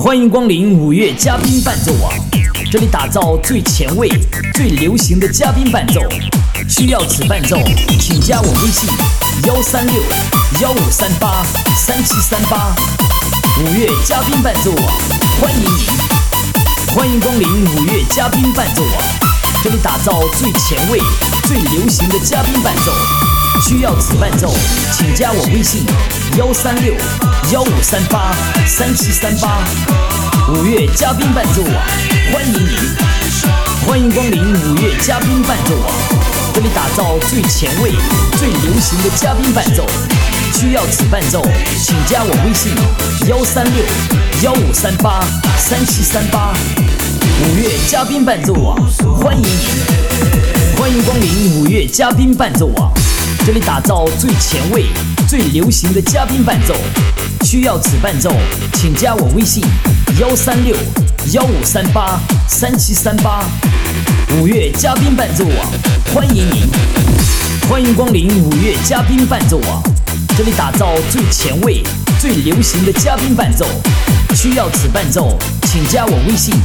欢迎光临五月嘉宾伴奏网，这里打造最前卫、最流行的嘉宾伴奏。需要此伴奏，请加我微信136-1538-3738。五月嘉宾伴奏网，欢迎您！欢迎光临五月嘉宾伴奏网，这里打造最前卫、最流行的嘉宾伴奏。需要此伴奏，请加我微信136-1538-3738。五月嘉宾伴奏网，欢迎您！欢迎光临五月嘉宾伴奏网，这里打造最前卫、最流行的嘉宾伴奏。需要此伴奏，请加我微信136-1538-3738。五月嘉宾伴奏网，欢迎您！欢迎光临五月嘉宾伴奏网，这里打造最前卫、最流行的嘉宾伴奏。需要此伴奏，请加我微信136-1538-3738。五月嘉宾伴奏网，欢迎您！欢迎光临五月嘉宾伴奏网，这里打造最前卫、最流行的嘉宾伴奏。需要此伴奏，请加我微信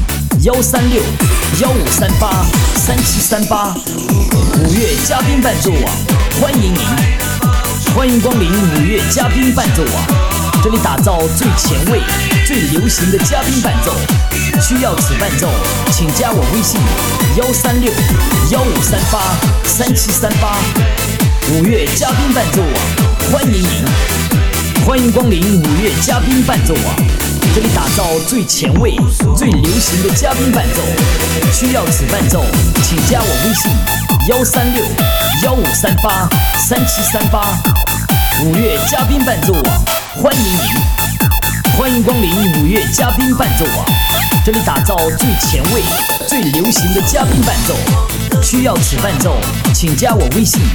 136-1538-3738。五月嘉宾伴奏网，欢迎您！欢迎光临五月嘉宾伴奏网，这里打造最前卫、最流行的嘉宾伴奏。需要此伴奏，请加我微信136-1538-3738。五月嘉宾伴奏网，欢迎您！欢迎光临五月嘉宾伴奏网，这里打造最前卫、最流行的嘉宾伴奏。需要此伴奏，请加我微信136-1538-3738。五月嘉宾伴奏网，欢迎您！欢迎光临五月嘉宾伴奏网，这里打造最前卫、最流行的嘉宾伴奏。需要此伴奏，请加我微信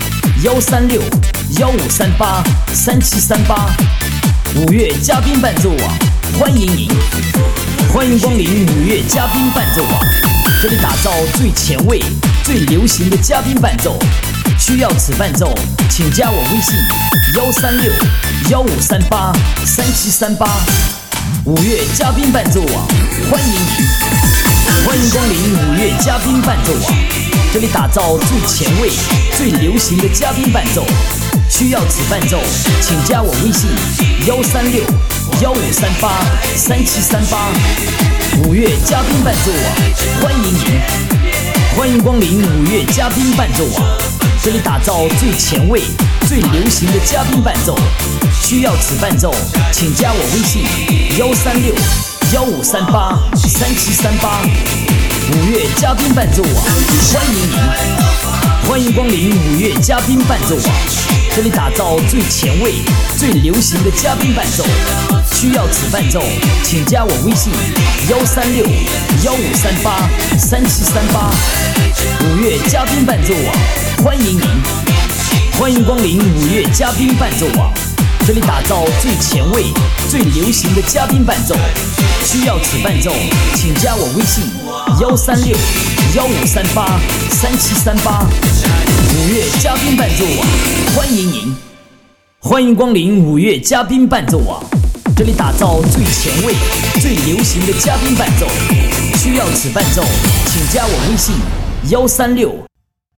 136-1538-3738。五月嘉宾伴奏网，欢迎您！欢迎光临五月嘉宾伴奏网，这里打造最前卫、最流行的嘉宾伴奏。需要此伴奏，请加我微信136-1538-3738。五月嘉宾伴奏网，欢迎您！欢迎光临五月嘉宾伴奏网，这里打造最前卫、最流行的嘉宾伴奏。需要此伴奏，请加我微信136-1538-3738。五月嘉宾伴奏网，欢迎您！欢迎光临五月嘉宾伴奏网，这里打造最前卫、最流行的嘉宾伴奏。需要此伴奏，请加我微信136-1538-3738。五月嘉宾伴奏网，欢迎您！欢迎光临五月嘉宾伴奏网，这里打造最前卫、最流行的嘉宾伴奏。需要此伴奏，请加我微信136-1538-3738。五月嘉宾伴奏网，欢迎您！欢迎光临五月嘉宾伴奏网，这里打造最前卫、最流行的嘉宾伴奏。需要此伴奏，请加我微信136-1538-3738。五月嘉宾伴奏网，欢迎您！欢迎光临五月嘉宾伴奏网，这里打造最前卫、最流行的嘉宾伴奏。需要此伴奏，请加我微信136